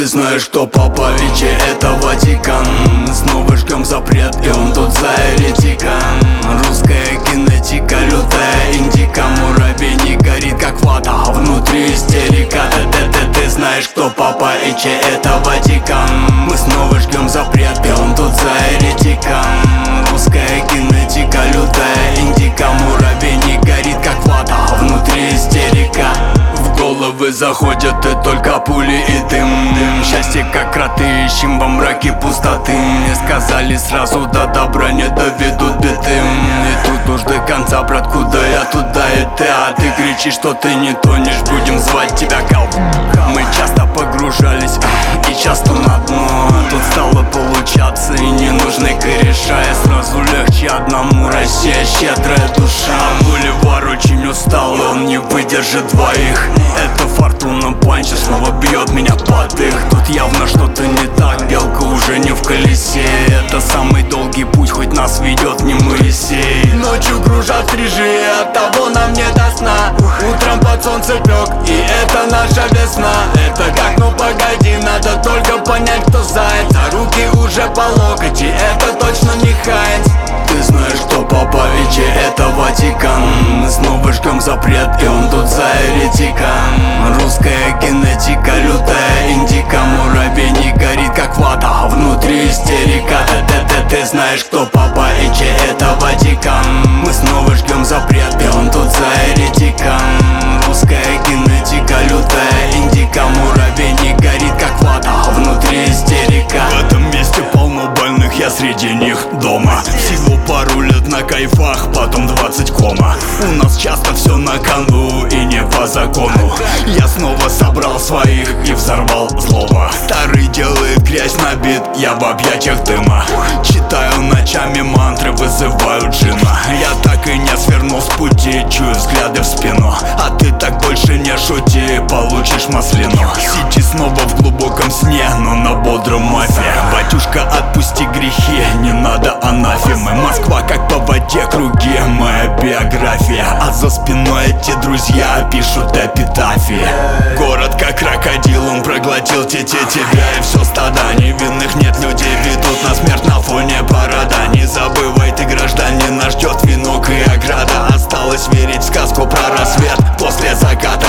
знаешь, кто папа Вичи, это Ватикан. Снова ждем запрет, и он тут за еретиком. Русская генетика, лютая индика. Муравей не горит, как вата, а внутри истерика. Ты знаешь, кто папа Вичи, это Ватикан. Мы снова ждем запрет, и он тут за еретиком. Русская генетика, лютая индика. Муравей не горит, как вата, а внутри истерика. В головы заходят и только пули и дым. Счастье, как кроты, ищем во мраке пустоты. Мне сказали сразу, до добра не доведут биты. И тут уж до конца, брат, куда я, туда и ты. А ты кричишь, что ты не тонешь, будем звать тебя Кал. Мы часто погружались и часто на дно. Тут стало получаться и не нужны кореша. И сразу легче одному, Россия щедрая душа. Боливар очень устал, и он не выдержит двоих. Это фортуна панча снова бьет меня под их. Тут явно что-то не так, белка уже не в колесе. Это самый долгий путь, хоть нас ведет не Моисей. Ночью кружат стрижи, от того нам не до сна. Утром под солнце пек, и это наша весна. Это как, ну погоди, надо только понять, кто заяц. А руки уже по локоть, и это точно не Хайнц. Ты знаешь, кто папа Вичи, это Ватикан. Мы снова ждем запрет, и он тут за еретиком. Русская генетика, лютая индика. Муравей не горит, как вата, а внутри истерика. Ты знаешь, кто папа Вичи, это Ватикан. Мы снова ждем запрет, и он тут за еретиком. Русская генетика, лютая индика. Муравей не горит, как вата, а внутри истерика. В этом месте полно больных, я среди них дома. Всего пару лет на кайфах, потом 20 кома. У нас часто все на кону и не по закону. Я снова собрал своих и взорвал злого. Старый делает грязь на бит, я в объятиях дыма. Читаю ночами мантры, вызываю джина. Я так и не свернул с пути, чую взгляды в спину. А ты так больше не шути, получишь маслину. Сиди снова в глубоком сне, но на бодром мафе. Батюшка, отпусти грехи, не надо анафемы. Москва как по воде круги, моя биография. А за спиной эти друзья пишут эпитафии. Город как крокодил, он проглотил тебя. И все стада невинных нет, людей ведут на смерть на фоне парада. Не забывай, ты гражданин, нас ждет венок и ограда. Осталось верить в сказку про рассвет после заката.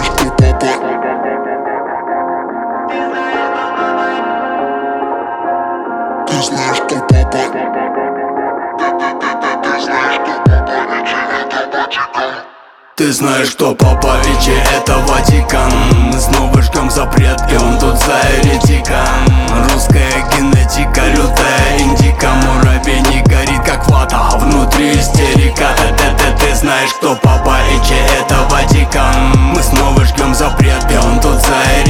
Ты знаешь, кто папа. Ты знаешь, кто папа Вичи, это Ватикан. Мы снова ждем запрет, и он тут за еретиком. Русская генетика, лютая индика. Муравей не горит, как вата, а внутри истерика. Ты знаешь, кто папа Вичи, это Ватикан. Мы снова ждем запрет, и он тут за еретиком.